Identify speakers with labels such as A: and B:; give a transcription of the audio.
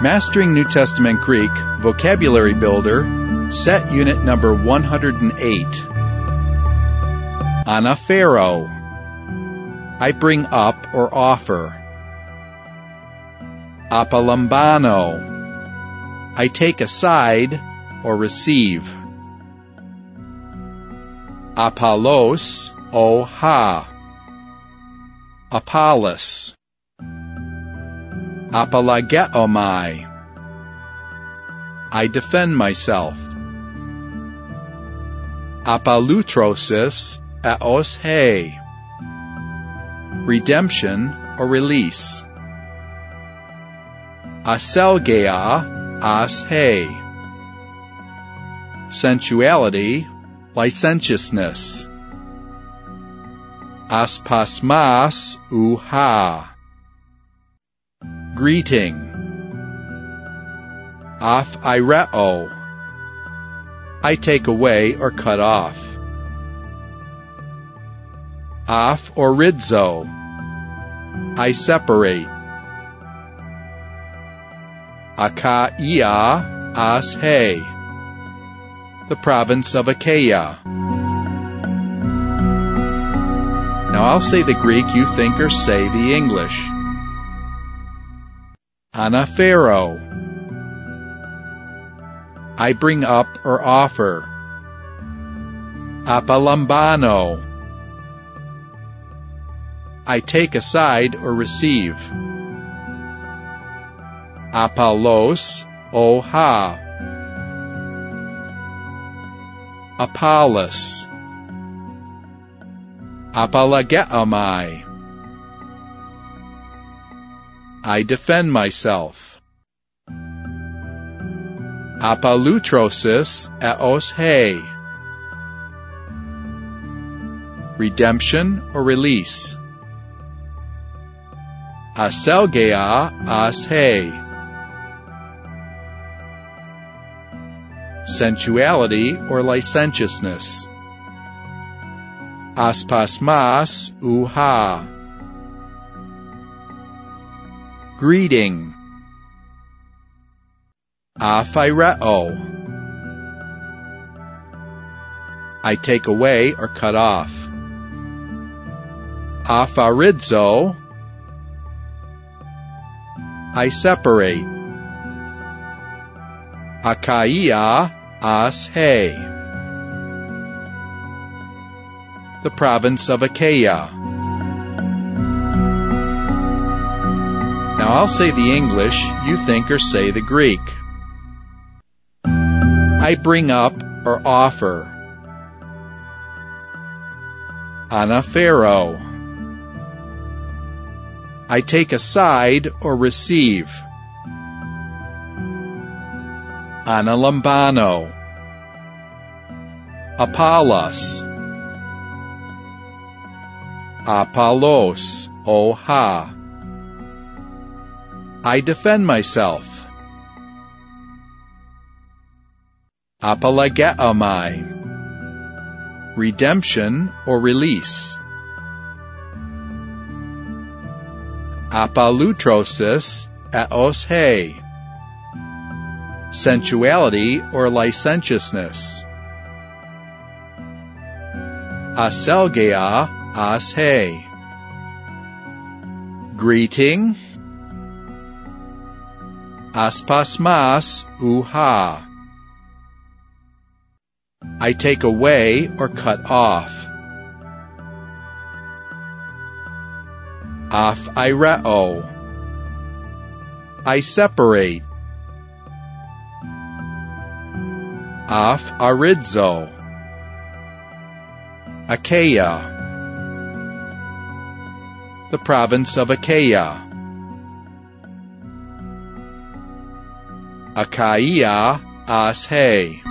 A: Mastering New Testament Greek, Vocabulary Builder, Set Unit number 108. Anaphero. I bring up or offer. Apalambano. I take aside or receive. Apollos, o ha. Apollos. Apologeomai. I defend myself. Apalutrosis, aos he. Redemption or release. Aselgeia, as he. Sensuality, licentiousness. Aspasmas, uha. Greeting. Aphireo. I take away or cut off. Aphorizo. I separate. Achaia, as he. The province of Achaia. Now I'll say the Greek, you think or say the English. Anaphero. I bring up or offer. Apalambano. I take aside or receive. Apollos, o ha. Apollos. Apologeomai. I defend myself. Apalutrosis, aos he. Redemption or release. Aselgeia, as he. Sensuality or licentiousness. Aspasmas, uha. Greeting. Aphireo. I take away or cut off. Aphorizo. I separate. Achaia, as he. The province of Achaia. Now I'll say the English, you think or say the Greek. I bring up or offer. Anaphero. I take aside or receive. Analambano. Apollos. Apollos, o ha. I defend myself. Apologeomai. Redemption or release. Apalutrosis, aos he. Sensuality or licentiousness. Aselgeia, as he. Greeting. Aspasmas, uha. I take away or cut off. Aphireo. I separate. Aphorizo. Achaia. The province of Achaia. Achaia, as he.